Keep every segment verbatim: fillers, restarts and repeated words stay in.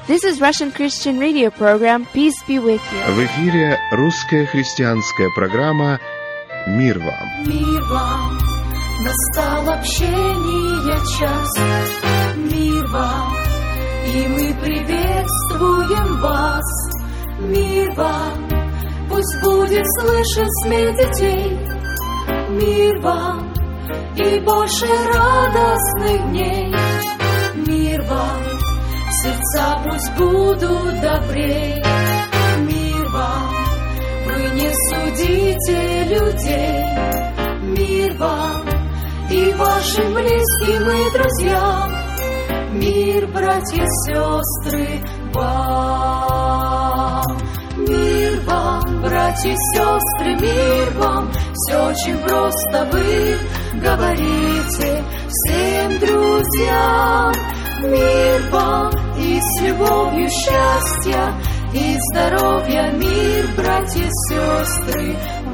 This is Russian Christian radio program Peace be with you. В эфире русская христианская программа «Мир вам». Мир вам, настал общения час. Мир вам, и мы приветствуем вас. Мир вам, пусть будет слышен смех детей. Мир вам, и больше радостных дней. Мир вам, сердца пусть будут добрей. Мир вам, вы не судите людей. Мир вам и вашим близким и друзьям. Мир, братья и сестры, вам. Мир вам, братья и сестры, мир вам. Все очень просто вы говорите всем друзьям. Мир вам и с любовью счастья и здоровья. Мир, братья и сестры,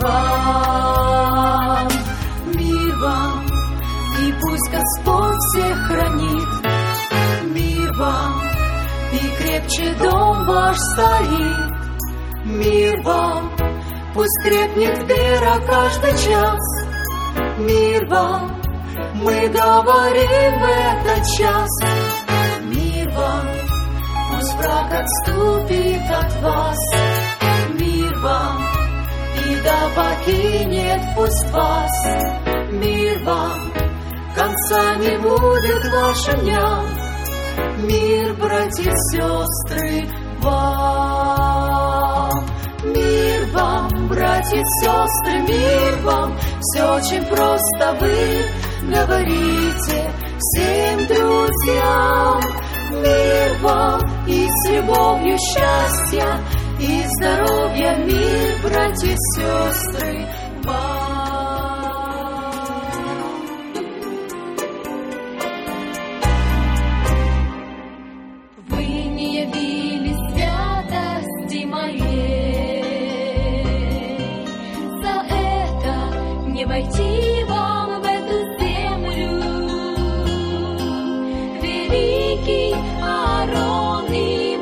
вам. Мир вам, и пусть Господь всех хранит. Мир вам, и крепче дом ваш стоит. Мир вам, пусть крепнет вера каждый час. Мир вам, мы говорим в этот час. Мир вам, пусть враг отступит от вас. Мир вам, и да покинет пусть вас. Мир вам, конца не будет вашим дням. Мир, братья и сестры, вам. Мир вам, братья и сестры, мир вам. Все очень просто вы говорите всем друзьям. Мир вам и с любовью счастья и здоровья. Мир, братья и сестры, вам. Вы не явили святости моей, за это не войти вам в эту землю. Великий Аарон и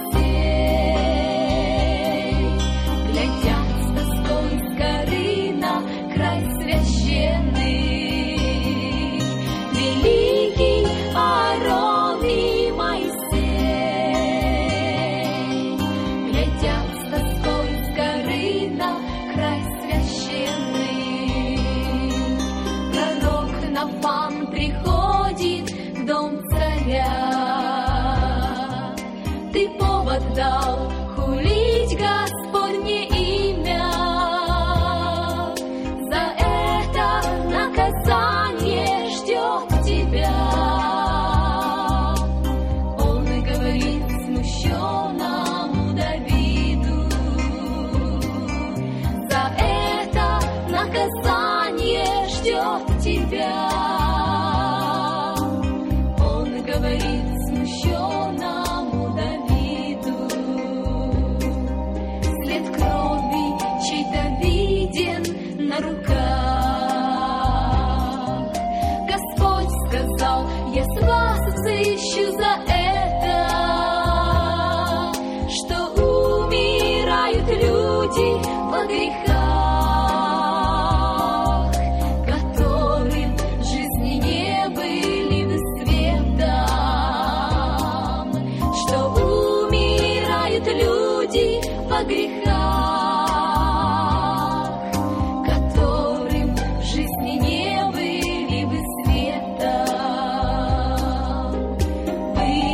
Моисей глядят с тоской с горы на край священный. Великий Аарон и Моисей глядят с тоской с горы на край священный. Пророк Нафан приходит в дом царя. Ты повод дал хулить Господне имя. За это наказание ждет тебя. Он и говорит смущенному Давиду. За это наказание ждет тебя. Он и говорит смущенному Давиду. След крови чей-то виден на руках. Господь сказал: я с вас взыщу за это, что умирают люди во грехах, которым жизни не были бы светом, что умирают люди во грехах, которым жизни не были бы светом. Вы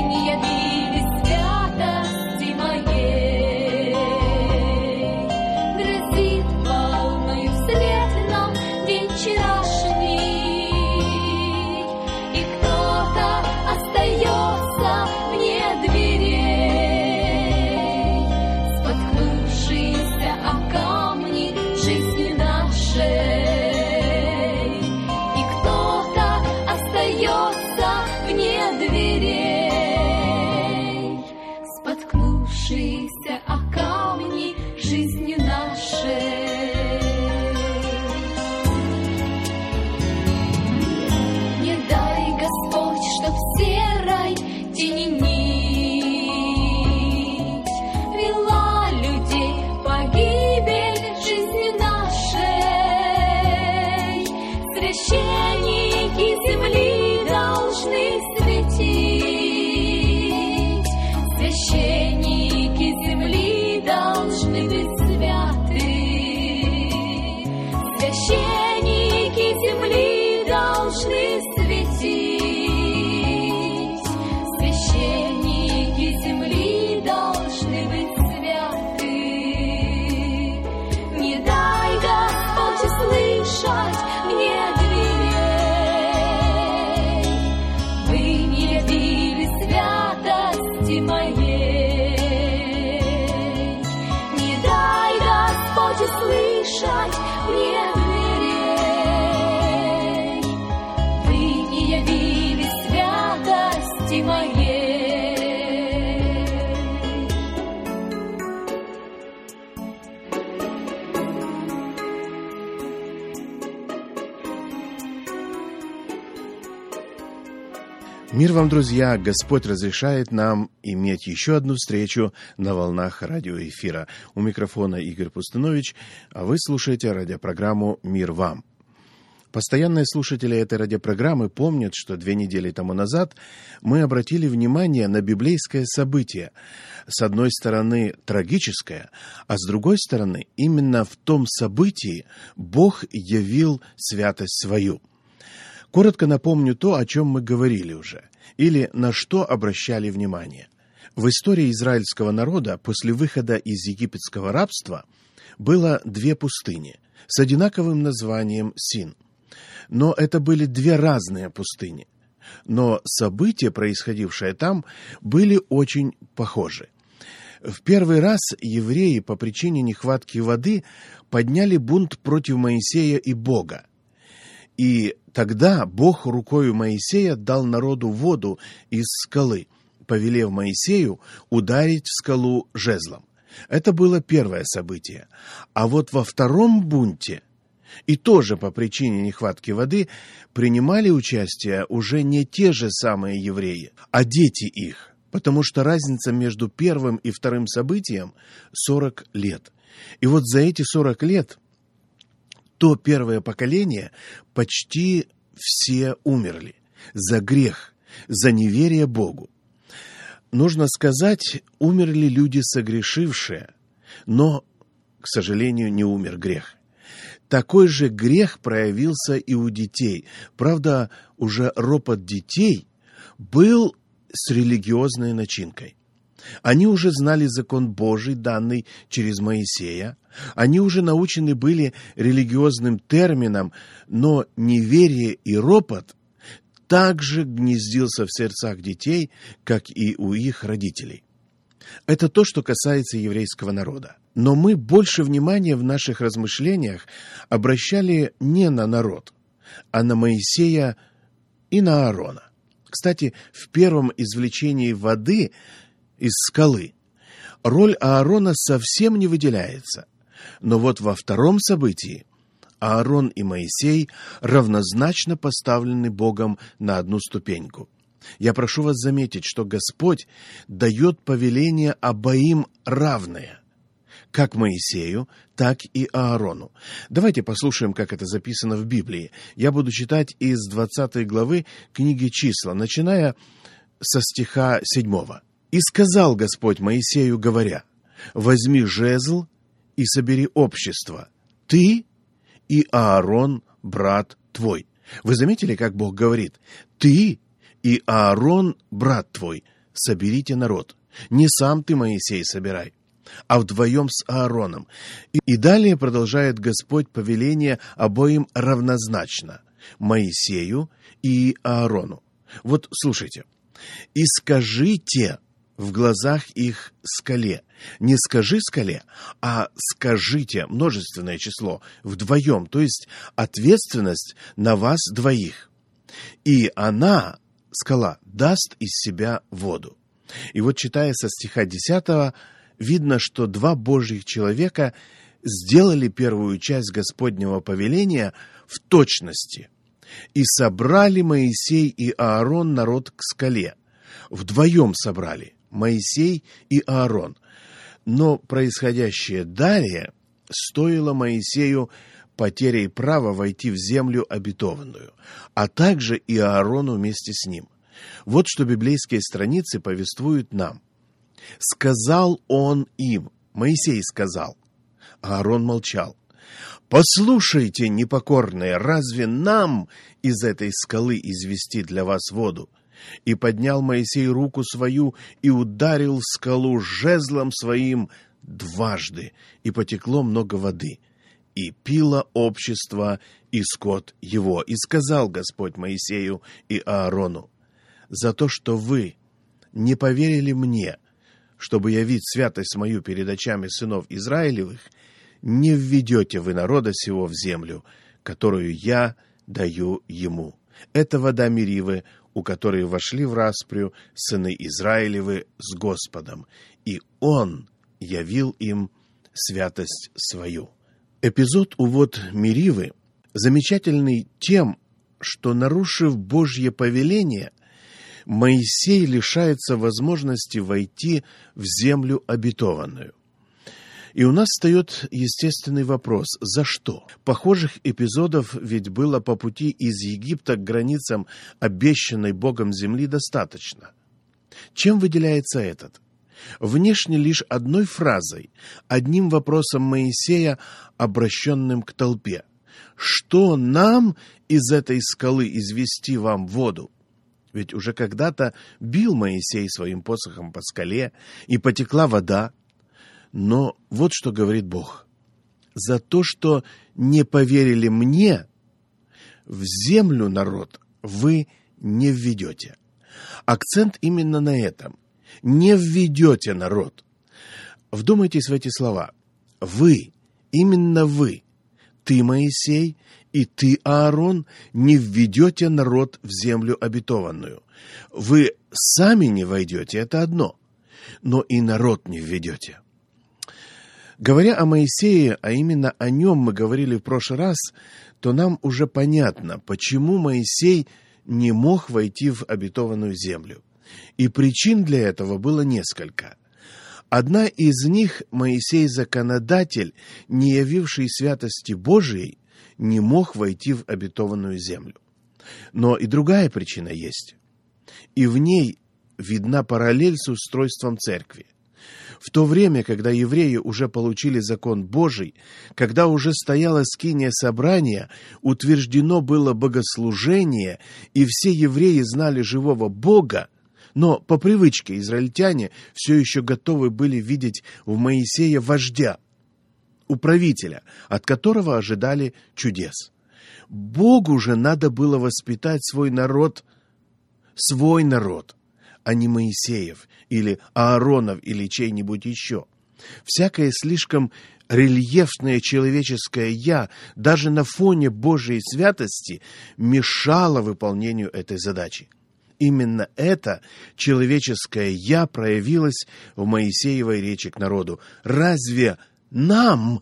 должны светить, священники земли должны быть святы. Не дай, Господь, слышать мне дверей, вы не явили святости моей. Не дай, Господь, слышать мне дверей, вы не явили святости моей. Мир вам, друзья! Господь разрешает нам иметь еще одну встречу на волнах радиоэфира. У микрофона Игорь Пустынович, а вы слушаете радиопрограмму «Мир вам». Постоянные слушатели этой радиопрограммы помнят, что две недели тому назад мы обратили внимание на библейское событие. С одной стороны, трагическое, а с другой стороны, именно в том событии Бог явил святость свою. Коротко напомню то, о чем мы говорили уже, или на что обращали внимание. В истории израильского народа после выхода из египетского рабства было две пустыни с одинаковым названием Син. Но это были две разные пустыни. Но события, происходившие там, были очень похожи. В первый раз евреи по причине нехватки воды подняли бунт против Моисея и Бога. И тогда Бог рукою Моисея дал народу воду из скалы, повелев Моисею ударить в скалу жезлом. Это было первое событие. А вот во втором бунте, и тоже по причине нехватки воды, принимали участие уже не те же самые евреи, а дети их, потому что разница между первым и вторым событием сорок лет. И вот за эти сорок лет то первое поколение почти все умерли за грех, за неверие Богу. Нужно сказать, умерли люди согрешившие, но, к сожалению, не умер грех. Такой же грех проявился и у детей. Правда, уже ропот детей был с религиозной начинкой. Они уже знали закон Божий, данный через Моисея. Они уже научены были религиозным терминам, но неверие и ропот также гнездился в сердцах детей, как и у их родителей. Это то, что касается еврейского народа. Но мы больше внимания в наших размышлениях обращали не на народ, а на Моисея и на Аарона. Кстати, в первом извлечении воды из скалы роль Аарона совсем не выделяется. Но вот во втором событии Аарон и Моисей равнозначно поставлены Богом на одну ступеньку. Я прошу вас заметить, что Господь дает повеление обоим равное, как Моисею, так и Аарону. Давайте послушаем, как это записано в Библии. Я буду читать из двадцатой главы книги «Числа», начиная со стиха седьмого. «И сказал Господь Моисею, говоря: возьми жезл и собери общество, ты и Аарон, брат твой». Вы заметили, как Бог говорит? «Ты и Аарон, брат твой, соберите народ. Не сам ты, Моисей, собирай, а вдвоем с Аароном». И, и далее продолжает Господь повеление обоим равнозначно, Моисею и Аарону. Вот слушайте. «И скажите в глазах их скале». Не скажи скале, а скажите, множественное число, вдвоем, то есть ответственность на вас двоих. И она, скала, даст из себя воду. И вот, читая со стиха десятого, видно, что два Божьих человека сделали первую часть Господнего повеления в точности. «И собрали Моисей и Аарон народ к скале». Вдвоем собрали Моисей и Аарон. Но происходящее далее стоило Моисею потерей права войти в землю обетованную, а также и Аарону вместе с ним. Вот что библейские страницы повествуют нам. «Сказал он им», Моисей сказал, а Аарон молчал. «Послушайте, непокорные, разве нам из этой скалы извести для вас воду?» И поднял Моисей руку свою и ударил скалу жезлом своим дважды, и потекло много воды, и пило общество и скот его. И сказал Господь Моисею и Аарону: «За то, что вы не поверили мне, чтобы явить святость мою перед очами сынов Израилевых, не введете вы народа сего в землю, которую я даю ему». Это вода Меривы, у которой вошли в распрю сыны Израилевы с Господом, и Он явил им святость свою. Эпизод у вод Меривы замечательный тем, что, нарушив Божье повеление, Моисей лишается возможности войти в землю обетованную. И у нас встает естественный вопрос: за что? Похожих эпизодов ведь было по пути из Египта к границам обещанной Богом земли достаточно. Чем выделяется этот? Внешне лишь одной фразой, одним вопросом Моисея, обращенным к толпе: «Что нам из этой скалы извести вам воду?» Ведь уже когда-то бил Моисей своим посохом по скале, и потекла вода. Но вот что говорит Бог: «За то, что не поверили мне, в землю народ вы не введете». Акцент именно на этом. Не введете народ. Вдумайтесь в эти слова. Вы, именно вы, ты, Моисей, и ты, Аарон, не введете народ в землю обетованную. Вы сами не войдете, это одно, но и народ не введете. Говоря о Моисее, а именно о нем мы говорили в прошлый раз, то нам уже понятно, почему Моисей не мог войти в обетованную землю. И причин для этого было несколько. Одна из них — Моисей, законодатель, не явивший святости Божией, не мог войти в обетованную землю. Но и другая причина есть. И в ней видна параллель с устройством церкви. В то время, когда евреи уже получили закон Божий, когда уже стояла скиния собрания, утверждено было богослужение, и все евреи знали живого Бога, но по привычке израильтяне все еще готовы были видеть в Моисее вождя, управителя, от которого ожидали чудес. Богу же надо было воспитать свой народ, свой народ, а не Моисеев, или Ааронов, или чей-нибудь еще. Всякое слишком рельефное человеческое «я» даже на фоне Божьей святости мешало выполнению этой задачи. Именно это человеческое «я» проявилось в Моисеевой речи к народу. Разве нам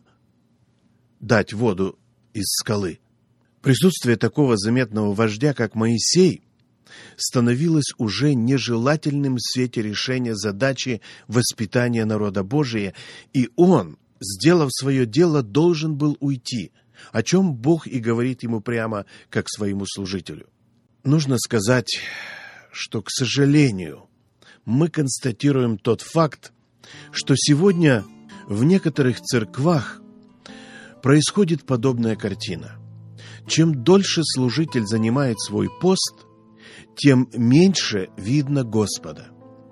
дать воду из скалы? Присутствие такого заметного вождя, как Моисей, становилось уже нежелательным в свете решения задачи воспитания народа Божия, и он, сделав свое дело, должен был уйти, о чем Бог и говорит ему прямо, как своему служителю. Нужно сказать, что, к сожалению, мы констатируем тот факт, что сегодня в некоторых церквах происходит подобная картина. Чем дольше служитель занимает свой пост, тем меньше видно Господа.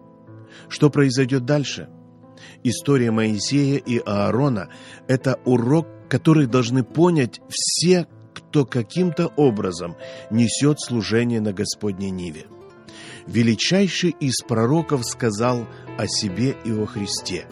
Что произойдет дальше? История Моисея и Аарона – это урок, который должны понять все, кто каким-то образом несет служение на Господней ниве. Величайший из пророков сказал о себе и о Христе: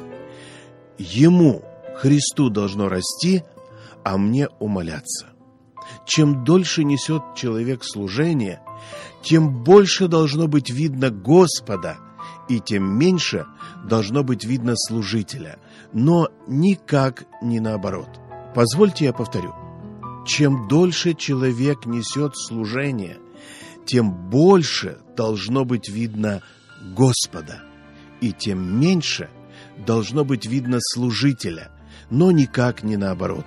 «Ему, Христу, должно расти, а мне умаляться». Чем дольше несет человек служение, тем больше должно быть видно Господа, и тем меньше должно быть видно служителя, но никак не наоборот. Позвольте я повторю. Чем дольше человек несет служение, тем больше должно быть видно Господа, и тем меньше должно быть видно служителя, но никак не наоборот.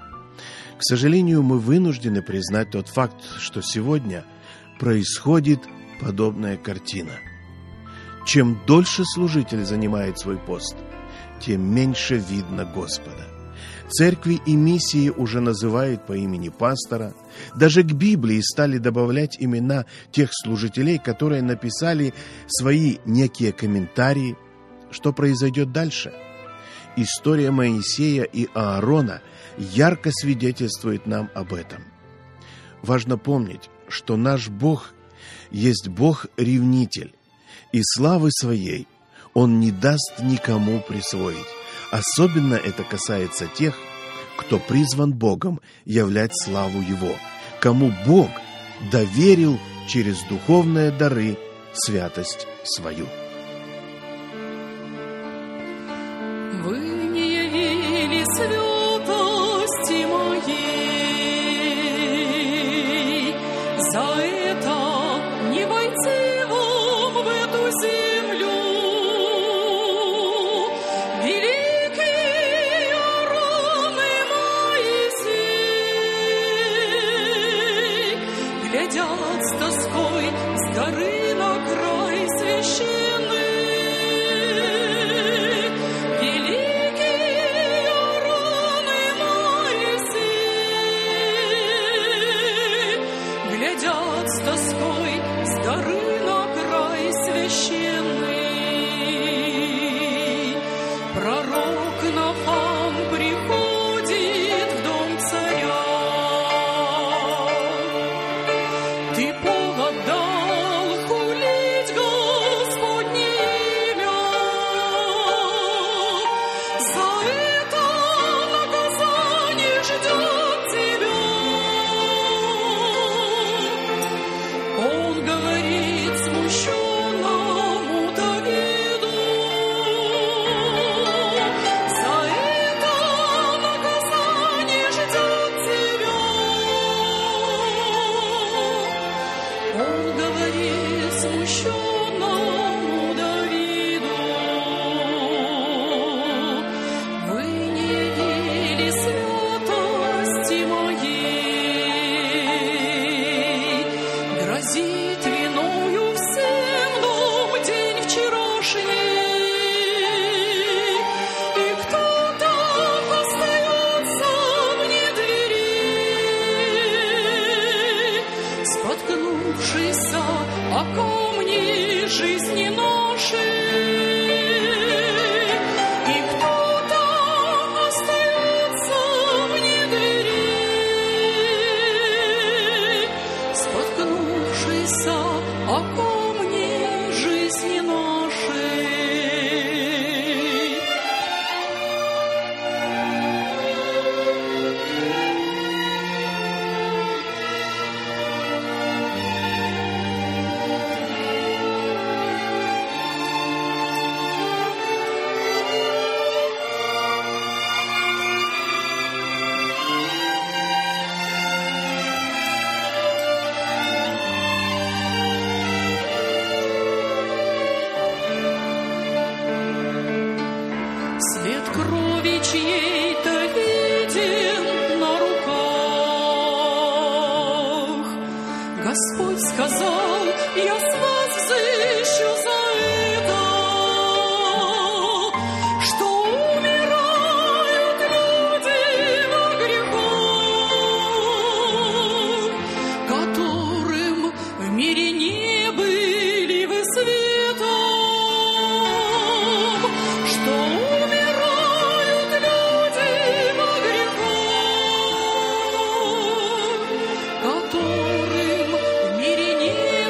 К сожалению, мы вынуждены признать тот факт, что сегодня происходит подобная картина. Чем дольше служитель занимает свой пост, тем меньше видно Господа. Церкви и миссии уже называют по имени пастора. Даже к Библии стали добавлять имена тех служителей, которые написали свои некие комментарии. Что произойдет дальше? История Моисея и Аарона ярко свидетельствует нам об этом. Важно помнить, что наш Бог есть Бог-ревнитель, и славы своей Он не даст никому присвоить. Особенно это касается тех, кто призван Богом являть славу Его, кому Бог доверил через духовные дары святость свою. Вы не явили святости моей, за это не войти вам в эту землю. Великий Аарон и Моисей глядят с тоской с горы на край священный. Глядят с тоской с горы на край священный. Пророк Нафам приходит в дом царя. Ты повод дал хулить Господне имя. За это наказание ждет тебя. Он говорит смущенному Давиду: за это наказание ждет тебя. Он говорит смущенному Давиду: вы не явили святости моей. Грозит виною всем дом день вчерашний, и кто-то остается вне двери, споткнувшийся о камни жизни нашей, и кто-то остается вне двери, споткнувшийся о камни жизни нашей. След крови чьей-то виден на руках. Господь сказал: я с вас взыщу за это, что умирают люди во грехах, которым в мире не были вы светом, что умирают люди во грехах, которым в мире не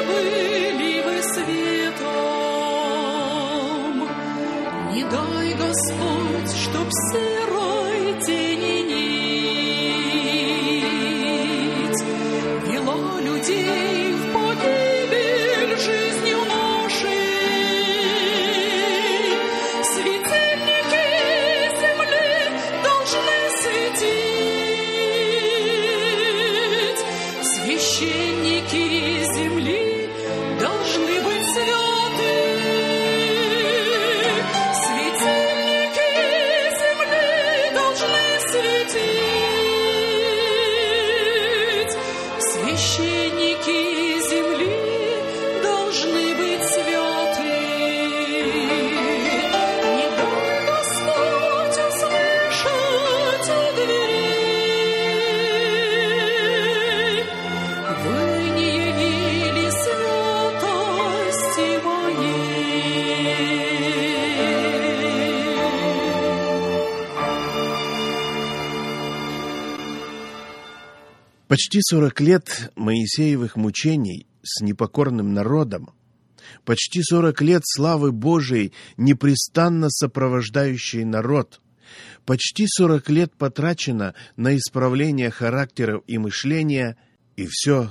Почти сорок лет Моисеевых мучений с непокорным народом, почти сорок лет славы Божией, непрестанно сопровождающей народ, почти сорок лет потрачено на исправление характеров и мышления, и все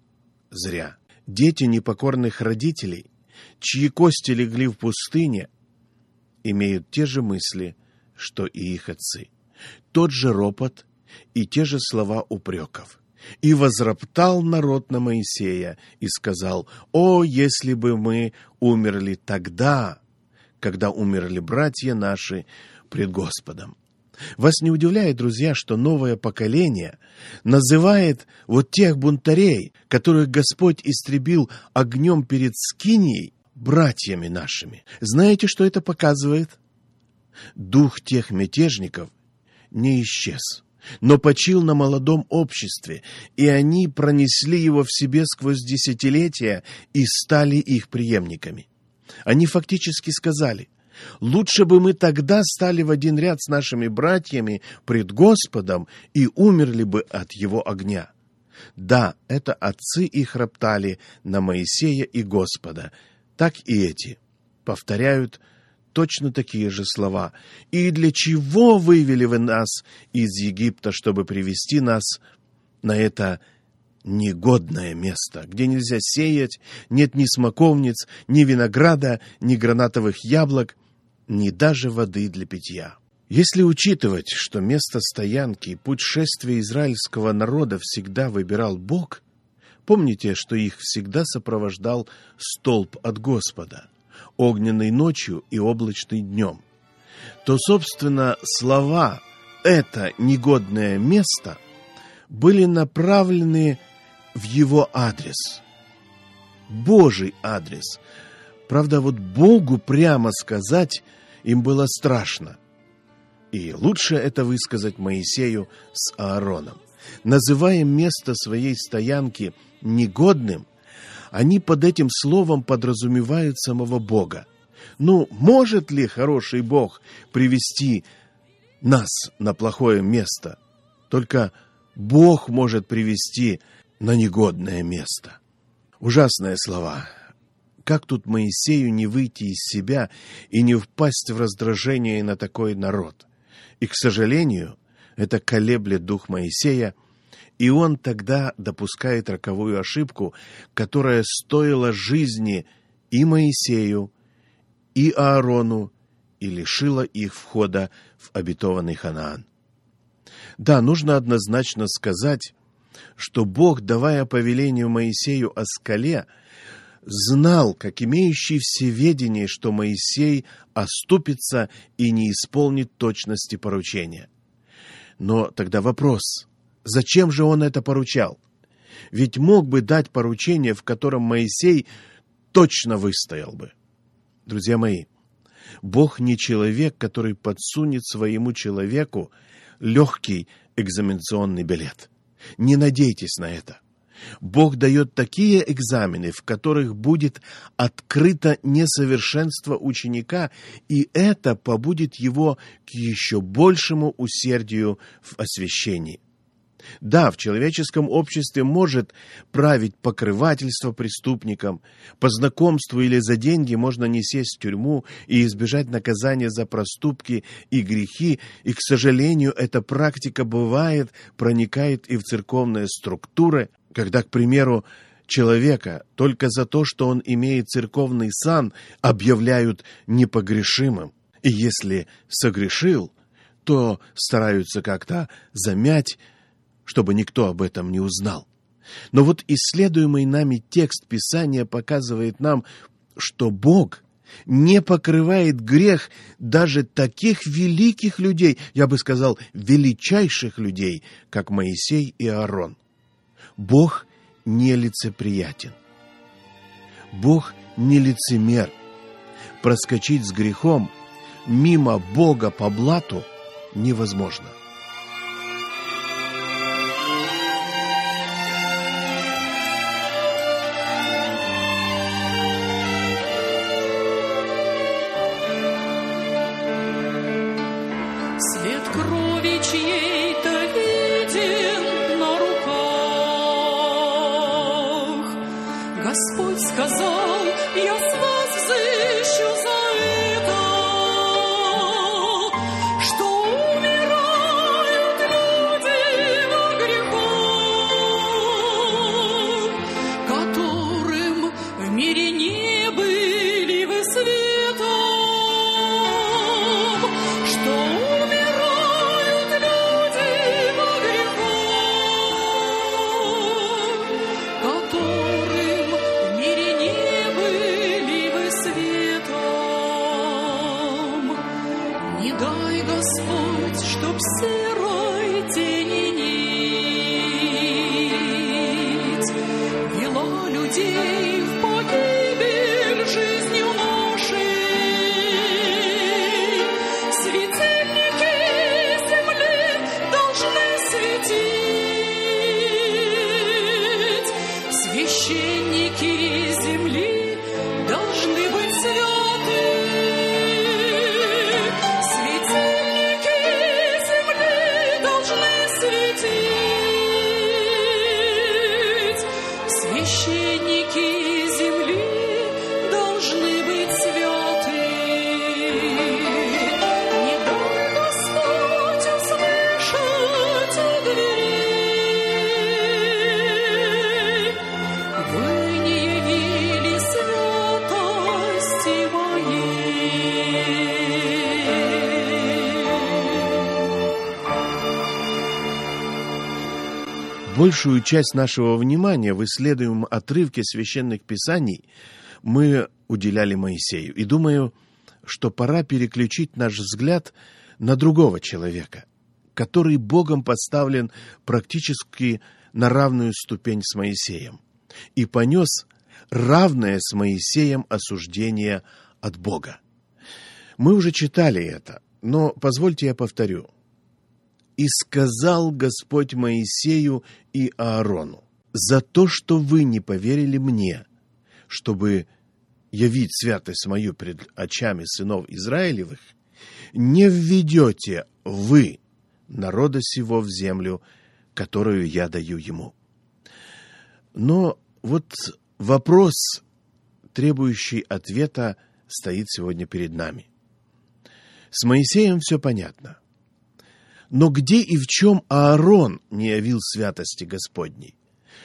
зря. Дети непокорных родителей, чьи кости легли в пустыне, имеют те же мысли, что и их отцы, тот же ропот и те же слова упреков. «И возроптал народ на Моисея и сказал: О, если бы мы умерли тогда, когда умерли братья наши пред Господом». Вас не удивляет, друзья, что новое поколение называет вот тех бунтарей, которых Господь истребил огнем перед Скинией, братьями нашими? Знаете, что это показывает? Дух тех мятежников не исчез, но почил на молодом обществе, и они пронесли его в себе сквозь десятилетия и стали их преемниками. Они фактически сказали: лучше бы мы тогда стали в один ряд с нашими братьями пред Господом и умерли бы от его огня. Да, это отцы их роптали на Моисея и Господа, так и эти повторяют точно такие же слова. «И для чего вывели вы нас из Египта, чтобы привести нас на это негодное место, где нельзя сеять, нет ни смоковниц, ни винограда, ни гранатовых яблок, ни даже воды для питья». Если учитывать, что место стоянки и путь шествия израильского народа всегда выбирал Бог, помните, что их всегда сопровождал столб от Господа, огненной ночью и облачный днем, то, собственно, слова «это негодное место» были направлены в его адрес, Божий адрес. Правда, вот Богу прямо сказать им было страшно. И лучше это высказать Моисею с Аароном. Называя место своей стоянки негодным, они под этим словом подразумевают самого Бога. Ну, может ли хороший Бог привести нас на плохое место? Только Бог может привести на негодное место. Ужасные слова. Как тут Моисею не выйти из себя и не впасть в раздражение на такой народ? И, к сожалению, это колеблет дух Моисея, и он тогда допускает роковую ошибку, которая стоила жизни и Моисею, и Аарону, и лишила их входа в обетованный Ханаан. Да, нужно однозначно сказать, что Бог, давая повеление Моисею о скале, знал, как имеющий всеведение, что Моисей оступится и не исполнит точности поручения. Но тогда вопрос: зачем же он это поручал? Ведь мог бы дать поручение, в котором Моисей точно выстоял бы. Друзья мои, Бог не человек, который подсунет своему человеку легкий экзаменационный билет. Не надейтесь на это. Бог дает такие экзамены, в которых будет открыто несовершенство ученика, и это побудит его к еще большему усердию в освящении. Да, в человеческом обществе может править покрывательство преступникам. По знакомству или за деньги можно не сесть в тюрьму и избежать наказания за проступки и грехи, и, к сожалению, эта практика бывает, проникает и в церковные структуры, когда, к примеру, человека только за то, что он имеет церковный сан, объявляют непогрешимым. И если согрешил, то стараются как-то замять, чтобы никто об этом не узнал. Но вот исследуемый нами текст Писания показывает нам, что Бог не покрывает грех даже таких великих людей, я бы сказал, величайших людей, как Моисей и Аарон. Бог нелицеприятен. Бог не лицемер. Проскочить с грехом мимо Бога по блату невозможно. Свет крови чьей-то виден на руках. Господь сказал, я с вас взыщу за это, что умирают люди во грехах, которым в мире не были вы светом, что умирают люди во грехах, которым в мире не были вы светом. Не дай, Господь, чтоб серой тени нить вела людей в погибель жизнью нашей. Светильники земли должны светить, священники земли должны быть святы. Светильники земли должны светить, священники земли должны быть святы. Не дай, Господь, услышать у дверей, вы не явили святости моей. Большую часть нашего внимания в исследуемом отрывке священных писаний мы уделяли Моисею. И думаю, что пора переключить наш взгляд на другого человека, который Богом поставлен практически на равную ступень с Моисеем и понес равное с Моисеем осуждение от Бога. Мы уже читали это, но позвольте я повторю. «И сказал Господь Моисею и Аарону, за то, что вы не поверили мне, чтобы явить святость мою пред очами сынов Израилевых, не введете вы народа сего в землю, которую я даю ему». Но вот вопрос, требующий ответа, стоит сегодня перед нами. С Моисеем все понятно. Но где и в чем Аарон не явил святости Господней?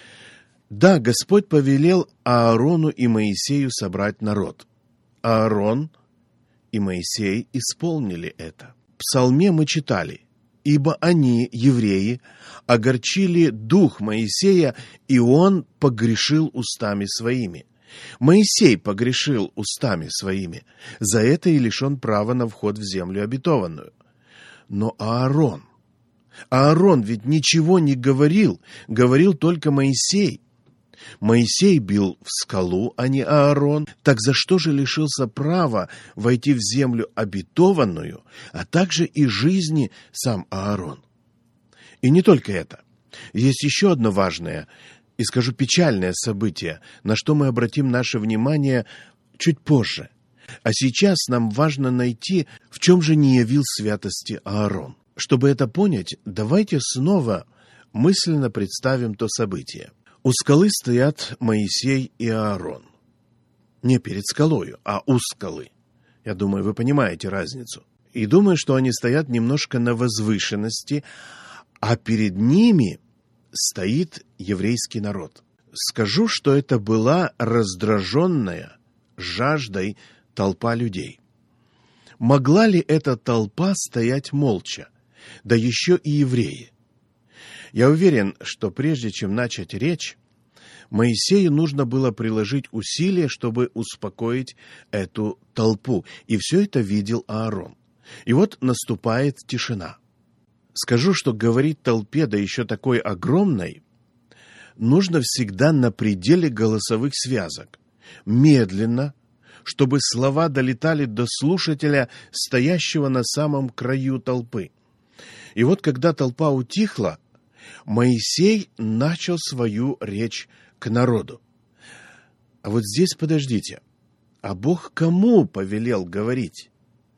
Да, Господь повелел Аарону и Моисею собрать народ. Аарон и Моисей исполнили это. В Псалме мы читали: «Ибо они, евреи, огорчили дух Моисея, и он погрешил устами своими». Моисей погрешил устами своими, за это и лишен права на вход в землю обетованную. Но Аарон, Аарон ведь ничего не говорил, говорил только Моисей. Моисей бил в скалу, а не Аарон. Так за что же лишился права войти в землю обетованную, а также и жизни сам Аарон? И не только это. Есть еще одно важное и, скажу, печальное событие, на что мы обратим наше внимание чуть позже. А сейчас нам важно найти, в чем же не явил святости Аарон. Чтобы это понять, давайте снова мысленно представим то событие. У скалы стоят Моисей и Аарон. Не перед скалою, а у скалы. Я думаю, вы понимаете разницу. И думаю, что они стоят немножко на возвышенности, а перед ними стоит еврейский народ. Скажу, что это была раздраженная жаждой толпа людей. Могла ли эта толпа стоять молча? Да еще и евреи. Я уверен, что прежде чем начать речь, Моисею нужно было приложить усилия, чтобы успокоить эту толпу. И все это видел Аарон. И вот наступает тишина. Скажу, что говорить толпе, да еще такой огромной, нужно всегда на пределе голосовых связок. Медленно, чтобы слова долетали до слушателя, стоящего на самом краю толпы. И вот когда толпа утихла, Моисей начал свою речь к народу. А вот здесь подождите, а Бог кому повелел говорить?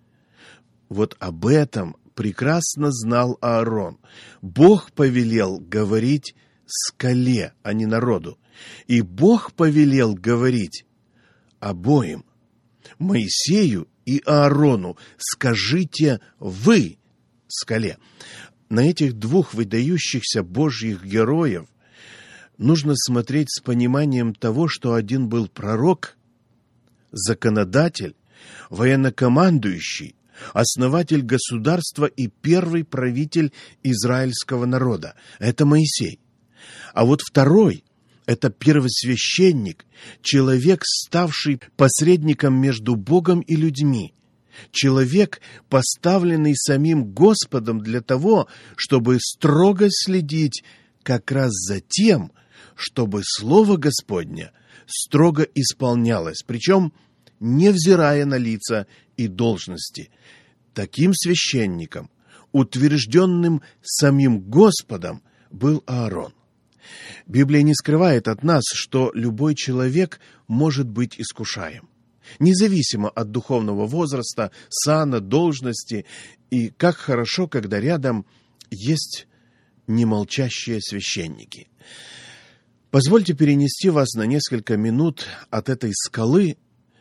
Вот об этом прекрасно знал Аарон. Бог повелел говорить скале, а не народу. И Бог повелел говорить обоим, Моисею и Аарону: скажите вы скале. На этих двух выдающихся Божьих героев нужно смотреть с пониманием того, что один был пророк, законодатель, военнокомандующий, основатель государства и первый правитель израильского народа. Это Моисей. А вот второй – это первосвященник, человек, ставший посредником между Богом и людьми. Человек, поставленный самим Господом для того, чтобы строго следить как раз за тем, чтобы Слово Господне строго исполнялось, причем невзирая на лица и должности. Таким священником, утвержденным самим Господом, был Аарон. Библия не скрывает от нас, что любой человек может быть искушаем, независимо от духовного возраста, сана, должности, и как хорошо, когда рядом есть немолчащие священники. Позвольте перенести вас на несколько минут от этой скалы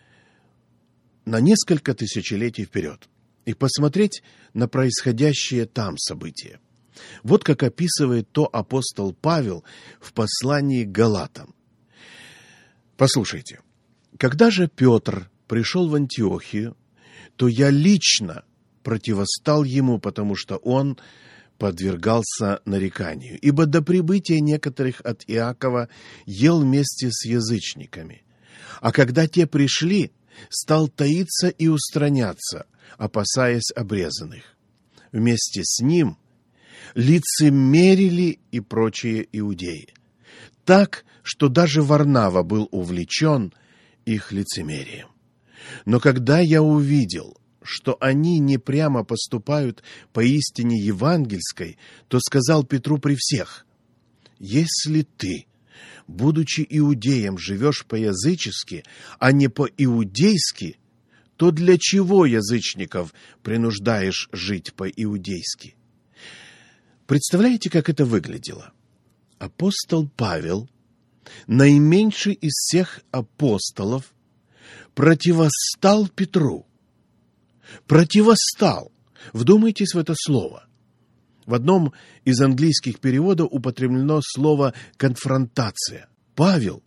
на несколько тысячелетий вперед и посмотреть на происходящие там события. Вот как описывает то апостол Павел в послании к Галатам. Послушайте. «Когда же Петр пришел в Антиохию, то я лично противостал ему, потому что он подвергался нареканию, ибо до прибытия некоторых от Иакова ел вместе с язычниками. А когда те пришли, стал таиться и устраняться, опасаясь обрезанных. Вместе с ним лицемерили и прочие иудеи, так, что даже Варнава был увлечен их лицемерием. Но когда я увидел, что они не прямо поступают по истине евангельской, то сказал Петру при всех: если ты, будучи иудеем, живешь по-язычески, а не по-иудейски, то для чего язычников принуждаешь жить по-иудейски? Представляете, как это выглядело? Апостол Павел, наименьший из всех апостолов, противостал Петру. Противостал. Вдумайтесь в это слово. В одном из английских переводов употреблено слово «конфронтация». Павел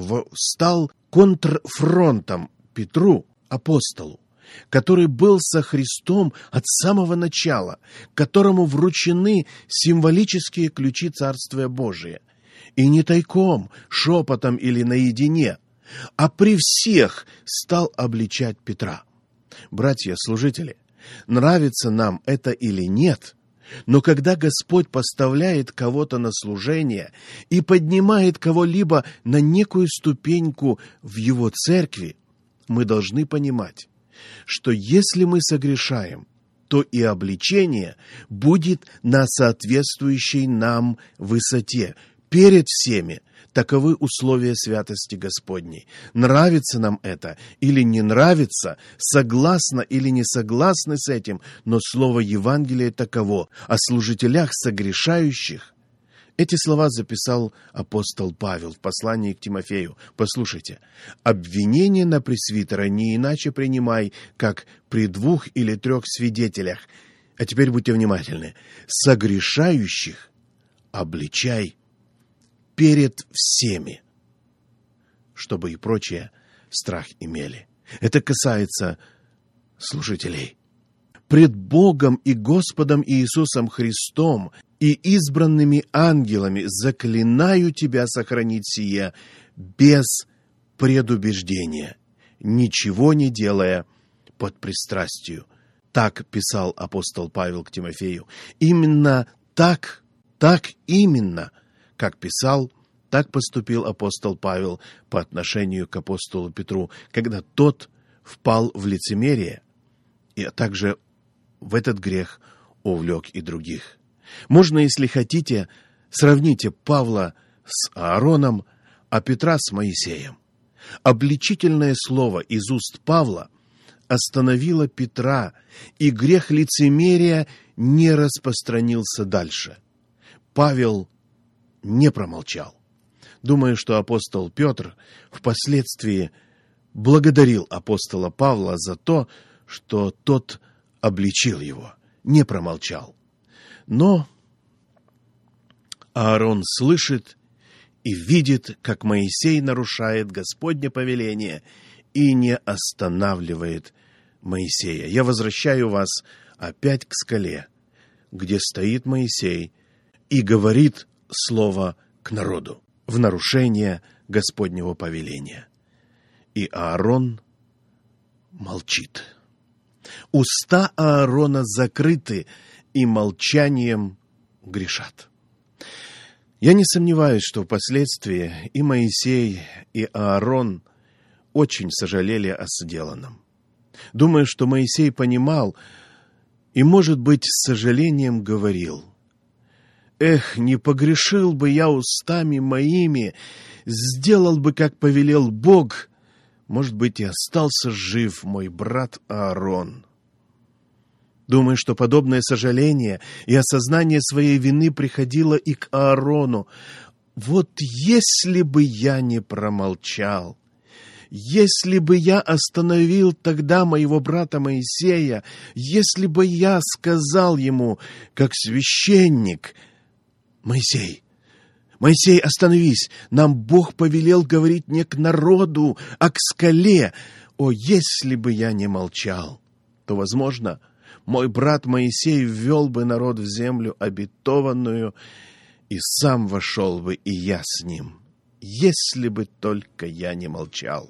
стал контрфронтом Петру, апостолу, который был со Христом от самого начала, которому вручены символические ключи Царствия Божия. И не тайком, шепотом или наедине, а при всех стал обличать Петра. Братья-служители, нравится нам это или нет, но когда Господь поставляет кого-то на служение и поднимает кого-либо на некую ступеньку в Его церкви, мы должны понимать, что если мы согрешаем, то и обличение будет на соответствующей нам высоте. Перед всеми таковы условия святости Господней. Нравится нам это или не нравится, согласно или не согласны с этим, но слово Евангелия таково. О служителях согрешающих эти слова записал апостол Павел в послании к Тимофею. Послушайте. «Обвинение на пресвитера не иначе принимай, как при двух или трех свидетелях». А теперь будьте внимательны. «Согрешающих обличай перед всеми, чтобы и прочие страх имели». Это касается служителей. Пред Богом и Господом Иисусом Христом и избранными ангелами заклинаю тебя сохранить сие без предубеждения, ничего не делая под пристрастию. Так писал апостол Павел к Тимофею. Именно так, так именно, как писал, так поступил апостол Павел по отношению к апостолу Петру, когда тот впал в лицемерие, и также в этот грех увлек и других. Можно, если хотите, сравните Павла с Аароном, а Петра с Моисеем. Обличительное слово из уст Павла остановило Петра, и грех лицемерия не распространился дальше. Павел не промолчал. Думаю, что апостол Петр впоследствии благодарил апостола Павла за то, что тот обличил его, не промолчал. Но Аарон слышит и видит, как Моисей нарушает Господне повеление и не останавливает Моисея. Я возвращаю вас опять к скале, где стоит Моисей и говорит слово к народу в нарушение Господнего повеления. И Аарон молчит. Уста Аарона закрыты, и молчанием грешат. Я не сомневаюсь, что впоследствии и Моисей, и Аарон очень сожалели о сделанном. Думаю, что Моисей понимал и, может быть, с сожалением говорил: «Эх, не погрешил бы я устами моими, сделал бы, как повелел Бог, может быть, и остался жив мой брат Аарон». Думаю, что подобное сожаление и осознание своей вины приходило и к Аарону. Вот если бы я не промолчал, если бы я остановил тогда моего брата Моисея, если бы я сказал ему, как священник: «Моисей, Моисей, остановись, нам Бог повелел говорить не к народу, а к скале». О, если бы я не молчал, то, возможно, мой брат Моисей ввел бы народ в землю обетованную, и сам вошел бы, и я с ним, если бы только я не молчал.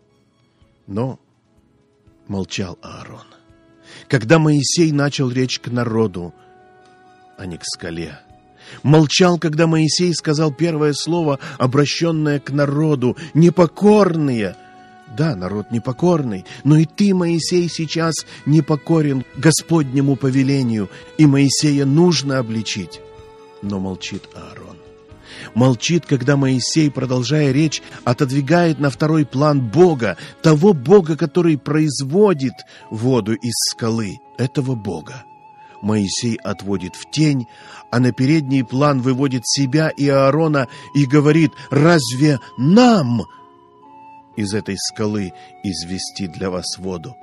Но молчал Аарон. Когда Моисей начал речь к народу, а не к скале. Молчал, когда Моисей сказал первое слово, обращенное к народу: «непокорные». Да, народ непокорный, но и ты, Моисей, сейчас непокорен Господнему повелению, и Моисея нужно обличить. Но молчит Аарон. Молчит, когда Моисей, продолжая речь, отодвигает на второй план Бога, того Бога, который производит воду из скалы. Этого Бога Моисей отводит в тень, а на передний план выводит себя и Аарона и говорит: «Разве нам из этой скалы извести для вас воду?»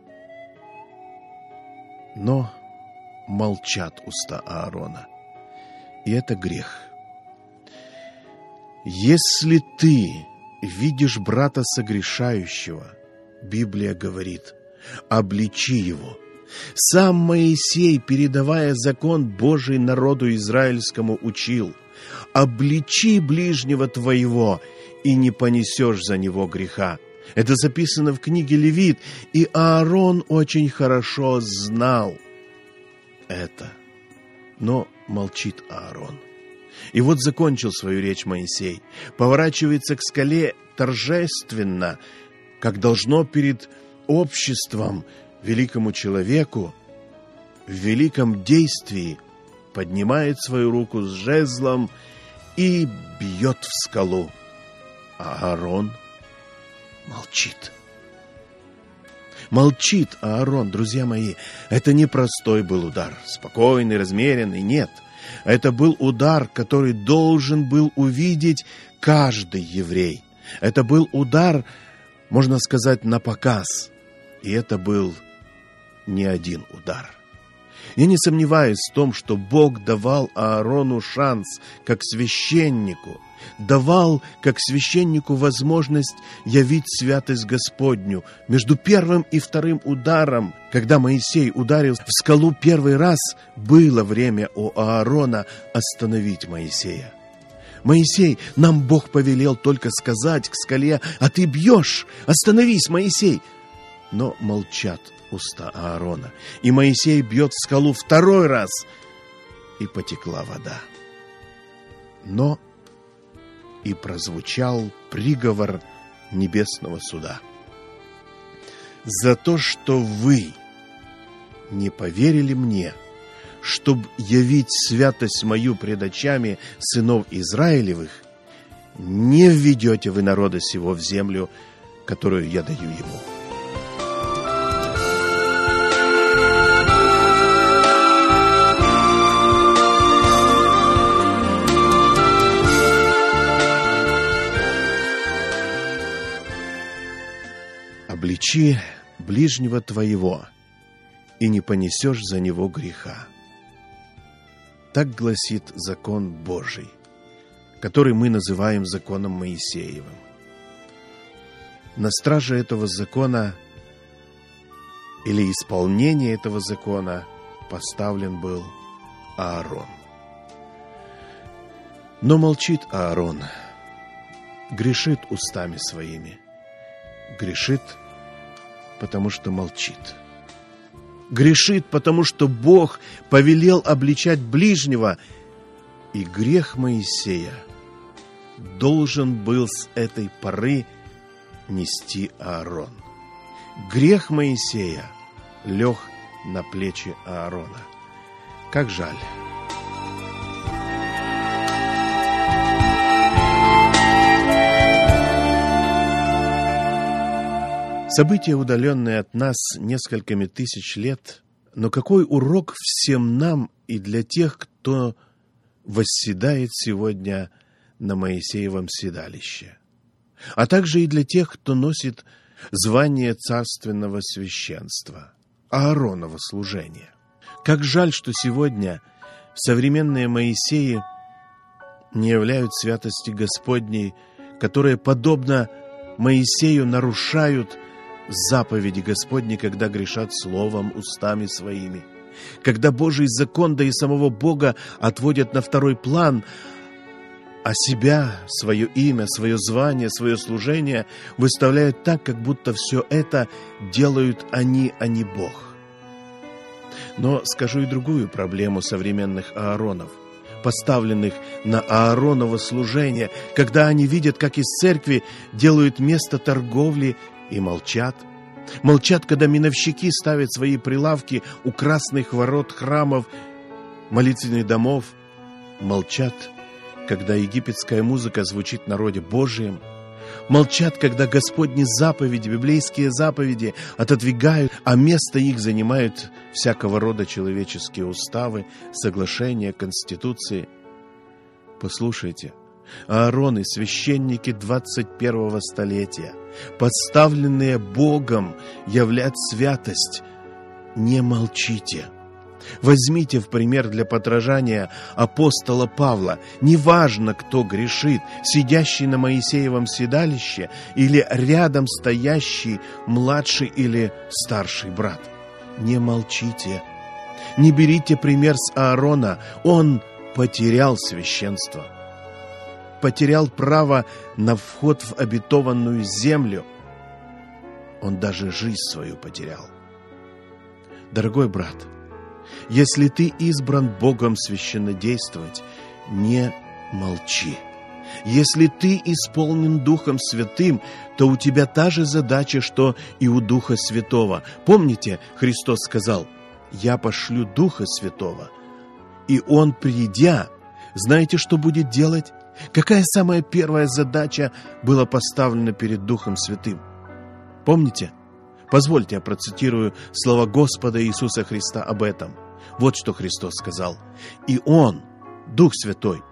Но молчат уста Аарона, и это грех. Если ты видишь брата согрешающего, Библия говорит: обличи его. Сам Моисей, передавая закон Божий народу израильскому, учил: обличи ближнего твоего, и не понесешь за него греха. Это записано в книге Левит, и Аарон очень хорошо знал это. Но молчит Аарон. И вот закончил свою речь Моисей, поворачивается к скале торжественно, как должно перед обществом, великому человеку, в великом действии, поднимает свою руку с жезлом и бьет в скалу. А Аарон молчит. Молчит Аарон, друзья мои. Это не простой был удар, спокойный, размеренный, нет. Это был удар, который должен был увидеть каждый еврей. Это был удар, можно сказать, на показ. И это был не один удар. Я не сомневаюсь в том, что Бог давал Аарону шанс, как священнику, давал как священнику возможность явить святость Господню. Между первым и вторым ударом, когда Моисей ударил в скалу первый раз, было время у Аарона остановить Моисея. «Моисей, нам Бог повелел только сказать к скале, а ты бьешь! Остановись, Моисей!» Но молчат уста Аарона, и Моисей бьет в скалу второй раз, и потекла вода. Но и прозвучал приговор небесного суда. За то, что вы не поверили мне, чтобы явить святость мою пред очами сынов Израилевых, не введете вы народа сего в землю, которую я даю ему. обличи ближнего твоего, и не понесешь за него греха. Так гласит закон Божий, который мы называем законом Моисеевым. На страже этого закона или исполнения этого закона поставлен был Аарон. Но молчит Аарон, грешит устами своими, грешит, потому что молчит. Грешит, потому что Бог повелел обличать ближнего, и грех Моисея должен был с этой поры нести Аарон. Грех Моисея лег на плечи Аарона. Как жаль. События, удаленные от нас несколькими тысяч лет, но какой урок всем нам и для тех, кто восседает сегодня на Моисеевом седалище, а также и для тех, кто носит звание царственного священства, Ааронова служения. Как жаль, что сегодня современные Моисеи не являют святости Господней, которые, подобно Моисею, нарушают заповеди Господни, когда грешат словом, устами своими, когда Божий закон, да и самого Бога отводят на второй план, а себя, свое имя, свое звание, свое служение выставляют так, как будто все это делают они, а не Бог. Но скажу и другую проблему современных Ааронов, поставленных на Аароново служение, когда они видят, как из церкви делают место торговли, и молчат. Молчат, когда миновщики ставят свои прилавки у красных ворот храмов, молитвенных домов. Молчат, когда египетская музыка звучит в народе Божием. Молчат, когда Господни заповеди, библейские заповеди отодвигают, а место их занимают всякого рода человеческие уставы, соглашения, конституции. Послушайте, Аарон и священники двадцать первого столетия, подставленные Богом являть святость, не молчите. Возьмите в пример для подражания апостола Павла. Неважно, кто грешит, сидящий на Моисеевом седалище или рядом стоящий младший или старший брат. Не молчите. Не берите пример с Аарона. Он потерял священство, потерял право на вход в обетованную землю. Он даже жизнь свою потерял. Дорогой брат, если ты избран Богом священнодействовать, не молчи. Если ты исполнен Духом Святым, то у тебя та же задача, что и у Духа Святого. Помните, Христос сказал: «Я пошлю Духа Святого, и Он, придя, знаете, что будет делать?» Какая самая первая задача была поставлена перед Духом Святым? Помните? Позвольте, я процитирую слова Господа Иисуса Христа об этом. Вот что Христос сказал: «И Он, Дух Святой,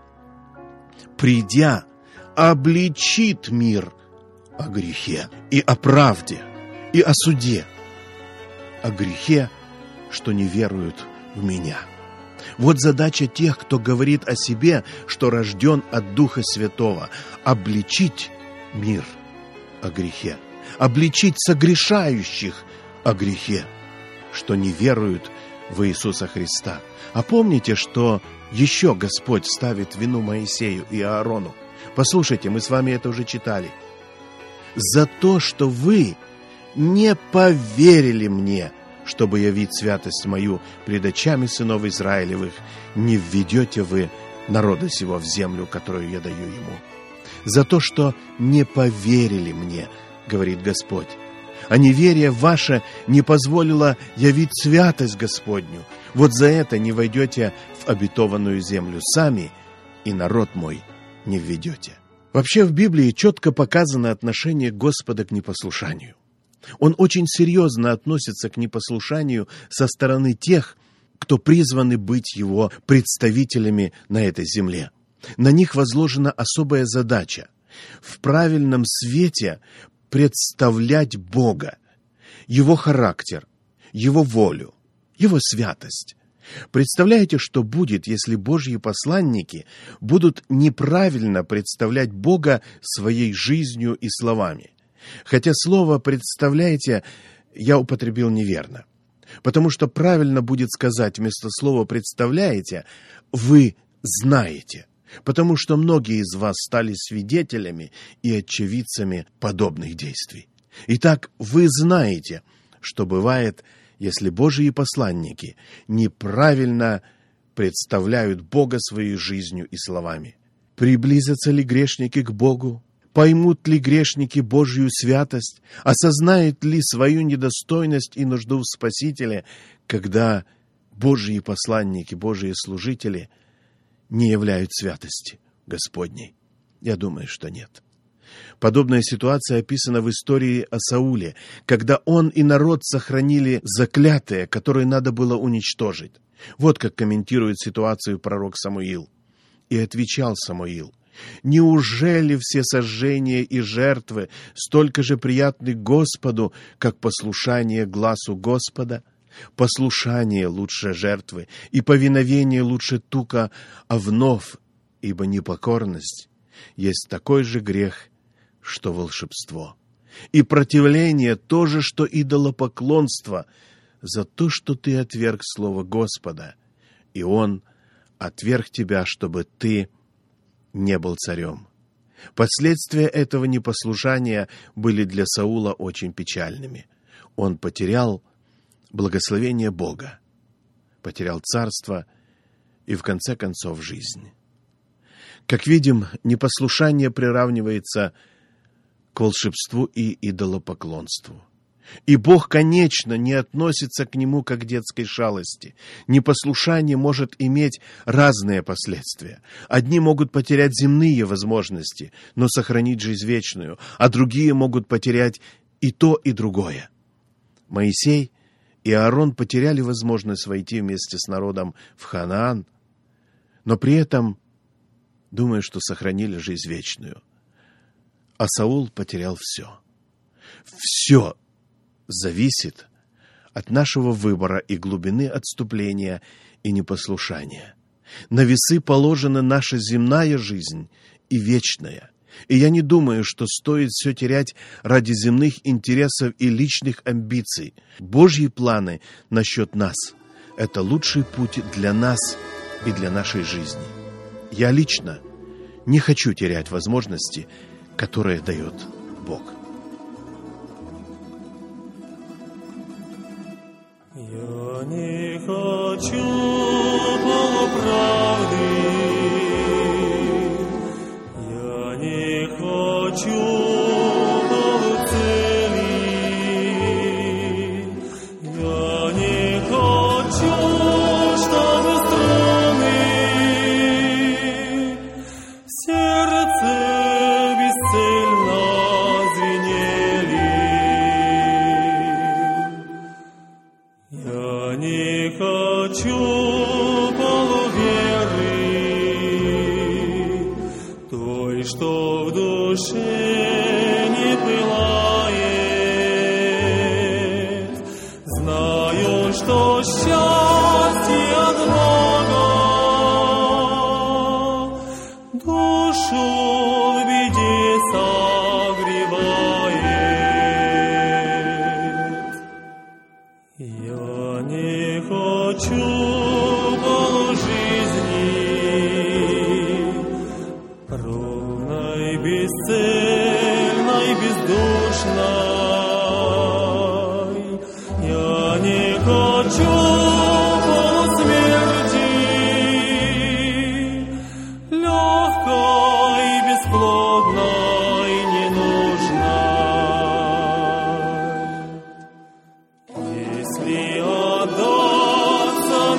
придя, обличит мир о грехе и о правде, и о суде, о грехе, что не веруют в Меня». Вот задача тех, кто говорит о себе, что рожден от Духа Святого: обличить мир о грехе, обличить согрешающих о грехе, что не веруют в Иисуса Христа. А помните, что еще Господь ставит вину Моисею и Аарону? Послушайте, мы с вами это уже читали. «За то, что вы не поверили мне, чтобы явить святость мою пред очами сынов Израилевых, не введете вы народа сего в землю, которую я даю ему. За то, что не поверили мне, говорит Господь, а неверие ваше не позволило явить святость Господню. Вот за это не войдете в обетованную землю сами, и народ мой не введете». Вообще в Библии четко показано отношение Господа к непослушанию. Он очень серьезно относится к непослушанию со стороны тех, кто призваны быть его представителями на этой земле. На них возложена особая задача – в правильном свете представлять Бога, Его характер, Его волю, Его святость. Представляете, что будет, если Божьи посланники будут неправильно представлять Бога своей жизнью и словами? Хотя слово «представляете» я употребил неверно, потому что правильно будет сказать вместо слова «представляете» «вы знаете», потому что многие из вас стали свидетелями и очевидцами подобных действий. Итак, вы знаете, что бывает, если Божьи посланники неправильно представляют Бога своей жизнью и словами. Приблизятся ли грешники к Богу? Поймут ли грешники Божью святость? Осознают ли свою недостойность и нужду в Спасителе, когда Божьи посланники, Божьи служители не являют святости Господней? Я думаю, что нет. Подобная ситуация описана в истории о Сауле, когда он и народ сохранили заклятые, которые надо было уничтожить. Вот как комментирует ситуацию пророк Самуил. «И отвечал Самуил: неужели все сожжения и жертвы столько же приятны Господу, как послушание гласу Господа? Послушание лучше жертвы, и повиновение лучше тука овнов, ибо непокорность есть такой же грех, что волшебство. И противление то же, что идолопоклонство, за то, что ты отверг слово Господа, и Он отверг тебя, чтобы ты не был царем». Последствия этого непослушания были для Саула очень печальными. Он потерял благословение Бога, потерял царство и, в конце концов, жизнь. Как видим, непослушание приравнивается к волшебству и идолопоклонству. И Бог, конечно, не относится к нему как к детской шалости. Непослушание может иметь разные последствия. Одни могут потерять земные возможности, но сохранить жизнь вечную, а другие могут потерять и то, и другое. Моисей и Аарон потеряли возможность войти вместе с народом в Ханаан, но при этом, думаю, что сохранили жизнь вечную. А Саул потерял все. Все зависит от нашего выбора и глубины отступления и непослушания. На весы положена наша земная жизнь и вечная. И я не думаю, что стоит все терять ради земных интересов и личных амбиций. Божьи планы насчет нас – это лучший путь для нас и для нашей жизни. Я лично не хочу терять возможности, которые дает Бог. Я не хочу полуправды, я не хочу полуцели, я не хочу, чтобы струны в сердце бесцельно звенели. Я не хочу полуверы, той, что в душе не пылает. Знаю, что счастье от Бога душу в беде согревает. Я не хочу полужизни, ровной, бесцельной, бездушной. Я не хочу полусмерти, легкой, бесплодной, ненужной. Если отдаться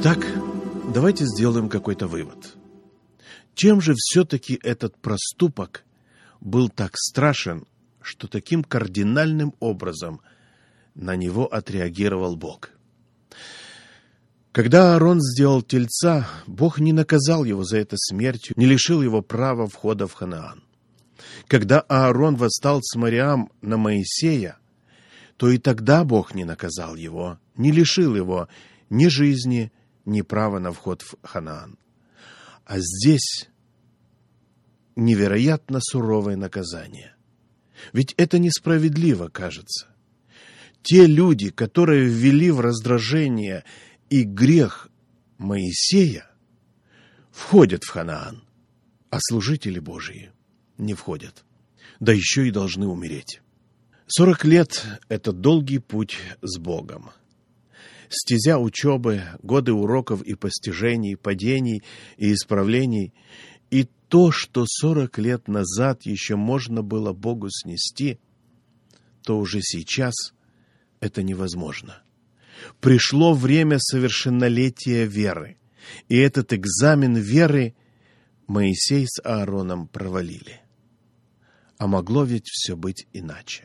Итак, давайте сделаем какой-то вывод. Чем же все-таки этот проступок был так страшен, что таким кардинальным образом на него отреагировал Бог? Когда Аарон сделал тельца, Бог не наказал его за это смертью, не лишил его права входа в Ханаан. Когда Аарон восстал с Мариам на Моисея, то и тогда Бог не наказал его, не лишил его ни жизни, ни права на вход в Ханаан. А здесь невероятно суровое наказание. Ведь это несправедливо, кажется. Те люди, которые ввели в раздражение и грех Моисея, входят в Ханаан, а служители Божии не входят, да еще и должны умереть. Сорок лет – это долгий путь с Богом. Стезя учебы, годы уроков и постижений, падений и исправлений, и то, что сорок лет назад еще можно было Богу снести, то уже сейчас это невозможно. Пришло время совершеннолетия веры, и этот экзамен веры Моисей с Аароном провалили. А могло ведь все быть иначе.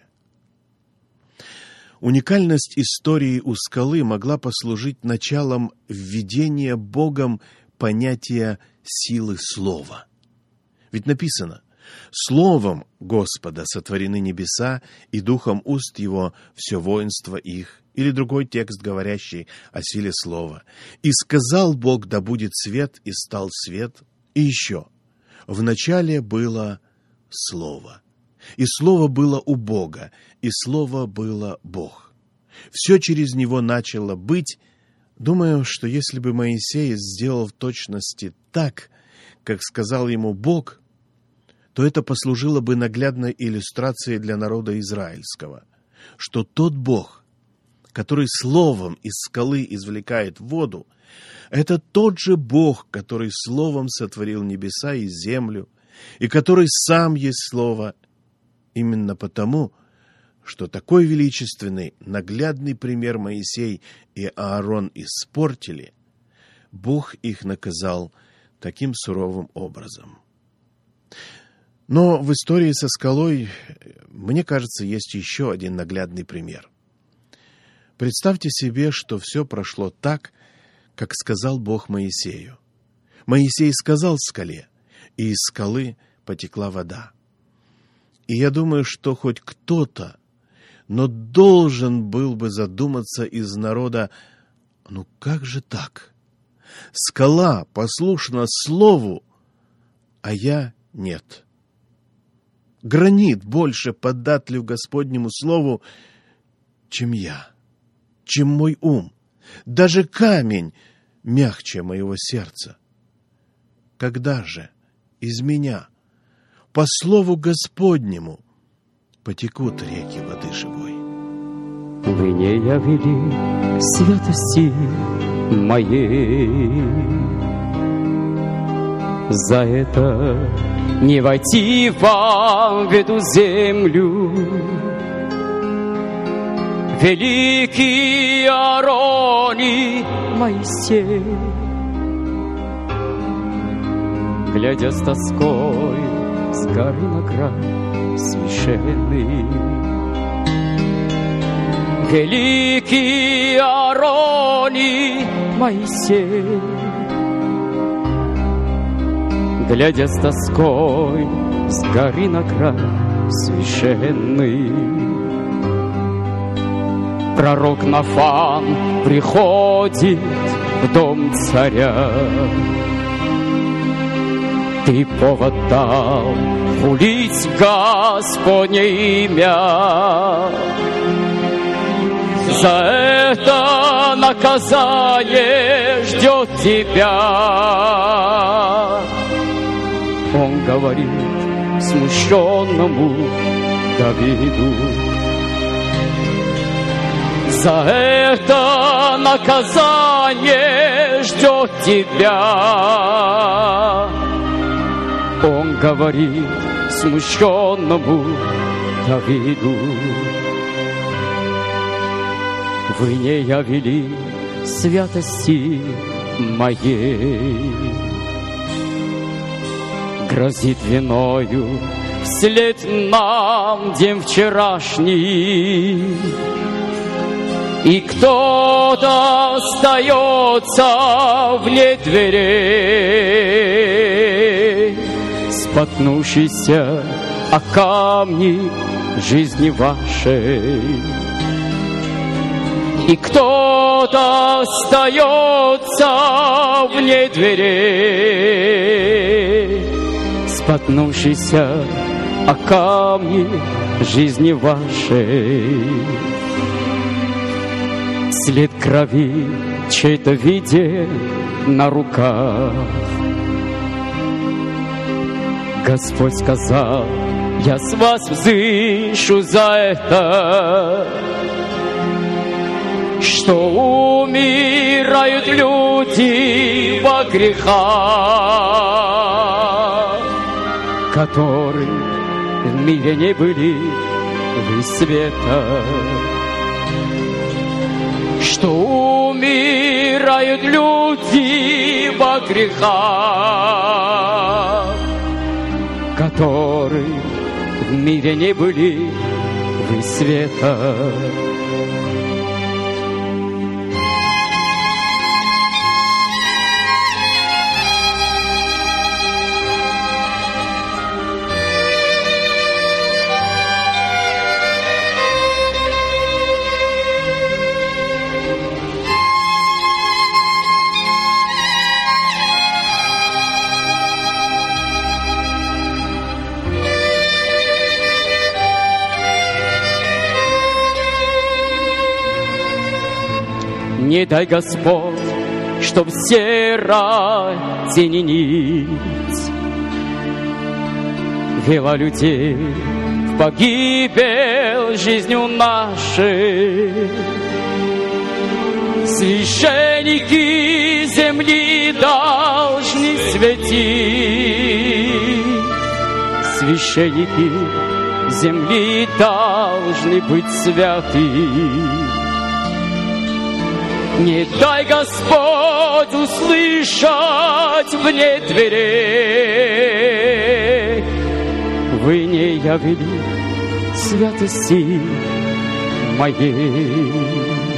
Уникальность истории у скалы могла послужить началом введения Богом понятия силы слова. Ведь написано: «Словом Господа сотворены небеса, и духом уст Его все воинство их». Или другой текст, говорящий о силе слова. «И сказал Бог, да будет свет, и стал свет». И еще: «В начале было Слово, и Слово было у Бога, и Слово было Бог». Все через Него начало быть. Думаю, что если бы Моисей сделал в точности так, как сказал ему Бог, то это послужило бы наглядной иллюстрацией для народа израильского, что тот Бог, который словом из скалы извлекает воду, это тот же Бог, который словом сотворил небеса и землю, и который сам есть Слово, именно потому, что такой величественный, наглядный пример Моисей и Аарон испортили, Бог их наказал таким суровым образом. Но в истории со скалой, мне кажется, есть еще один наглядный пример. Представьте себе, что все прошло так, как сказал Бог Моисею. Моисей сказал скале, и из скалы потекла вода. И я думаю, что хоть кто-то, но должен был бы задуматься из народа: ну как же так? Скала послушна слову, а я нет. Гранит больше податлив Господнему слову, чем я, чем мой ум. Даже камень мягче моего сердца. Когда же из меня по слову Господнему потекут реки воды живой? Вы не явили святости моей, за это не войти вам в эту землю. Великий Аарон и Моисей, глядя с тоской с горы на край священный. Великий Аарон и Моисей, глядя с тоской с горы на край священный. Пророк Нафан приходит в дом царя. Ты повод дал хулить Господне имя. За это наказание ждет тебя. Он говорит смущенному Давиду: за это наказание ждет тебя. Он говорит смущенному Давиду: вы не явили святости моей. Грозит виною вслед нам день вчерашний, и кто-то остается вне дверей, споткнувшийся о камни жизни вашей. И кто-то остается вне дверей, споткнувшийся о камни жизни вашей. След крови чей-то виден на руках. Господь сказал: я с вас взыщу за это, что умирают люди во грехах, которые в мире не были вы света, что умирают люди во грехах, которые в мире не были вы света. Не дай, Господь, чтоб серая тень и нить вела людей в погибель жизнью нашей. Священники земли должны светить, священники земли должны быть святы. Не дай, Господь, услышать вне дверей, вы не явили святости моей.